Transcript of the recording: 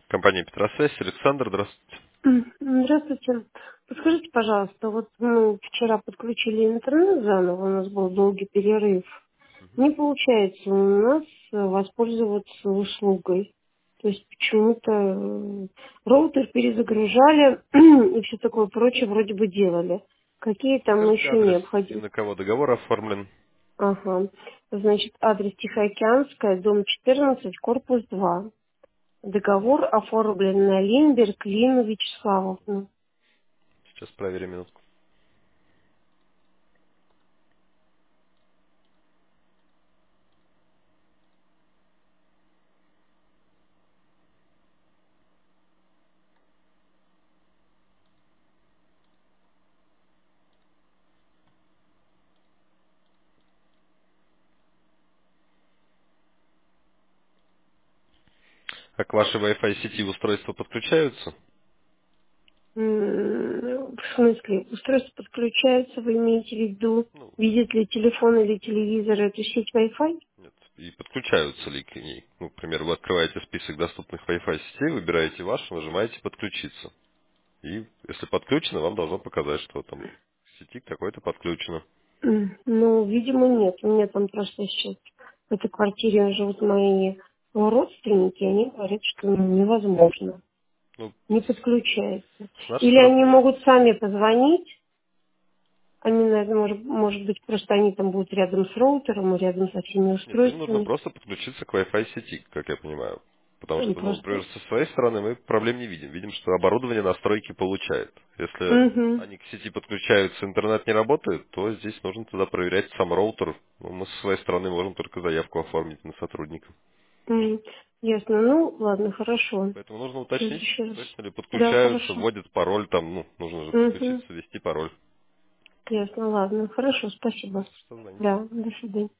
Компания Петросвязь, Александр, здравствуйте. Здравствуйте. Подскажите, пожалуйста, вот мы вчера подключили интернет заново, у нас был долгий перерыв. Не получается у нас воспользоваться услугой. То есть почему-то роутер перезагружали и все такое прочее вроде бы делали. Какие там Скажите еще адрес и необходимы? на кого договор оформлен. Ага. Значит, адрес Тихоокеанская, дом 14, корпус 2. Договор оформлен на Лимберг Лину Вячеславовну. Сейчас проверим минутку. А к вашей Wi-Fi сети устройства подключаются? В смысле, устройство подключается, вы имеете в виду, Ну, видит ли телефон или телевизор эту сеть Wi-Fi? нет. И подключаются ли к ней? Ну, к примеру, вы открываете список доступных Wi-Fi сетей, выбираете вашу, нажимаете «Подключиться». И если подключено, вам должно показать, что там к сети какой-то подключено. Ну, видимо, нет. У меня там просто сейчас в этой квартире живут мои родственники, и они говорят, что невозможно, Ну, не подключается. с нашей Или они стороны могут сами позвонить, они, наверное, может быть, просто они там будут рядом с роутером и рядом со всеми нет, им нужно устройствами. просто подключиться к Wi-Fi сети, как я понимаю. Потому что, ну, Просто. например, со своей стороны мы проблем не видим. Видим, что оборудование настройки получает. Если Угу. они к сети подключаются, интернет не работает, то здесь нужно туда проверять сам роутер. Ну, мы со своей стороны можем только заявку оформить на сотрудника. Ясно. Ну, ладно, хорошо. Поэтому нужно В уточнить, следующий раз. точно ли Да, подключаются, хорошо. вводят пароль, там, ну, нужно же Угу. подключиться, ввести пароль. Ясно, ладно. Хорошо, спасибо. Что звоните. Да, до свидания.